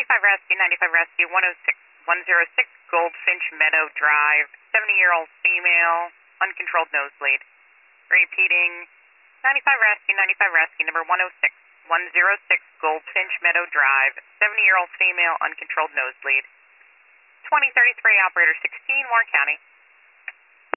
95 Rescue, 106 Goldfinch Meadow Drive, 70-year-old female, uncontrolled nosebleed. Repeating, 95 Rescue, number 106 Goldfinch Meadow Drive, 70-year-old female, uncontrolled nosebleed. 2033, operator 16, Warren County.